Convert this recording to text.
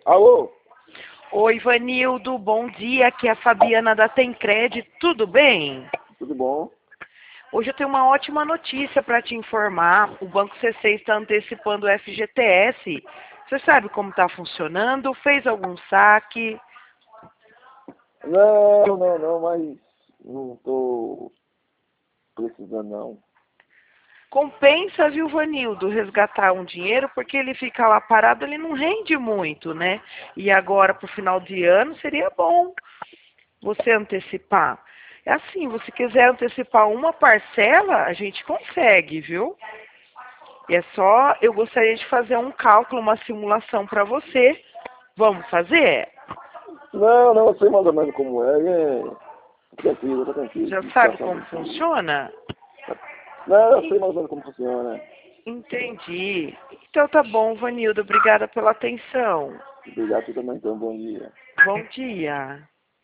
Alô? Oi, Vanildo, bom dia. Aqui é a Fabiana da Temcred. Tudo bem? Tudo bom? Hoje eu tenho uma ótima notícia para te informar. O Banco C6 está antecipando o FGTS. Você sabe como está funcionando? Fez algum saque? Não, mas não tô precisando não. Compensa, viu, Vanildo, resgatar um dinheiro, porque ele fica lá parado, ele não rende muito, né? E agora, para o final de ano, seria bom você antecipar. É assim, você quiser antecipar uma parcela, a gente consegue, viu? E é só, eu gostaria de fazer um cálculo, uma simulação para você. Vamos fazer? Não, eu sei mais ou menos como tá tranquilo, Já sabe situação como tranquila. funciona? Não, eu sei mais ou menos como funciona. Entendi. Então tá bom, Vanildo. Obrigada pela atenção. Obrigado, você também, então, bom dia. Bom dia.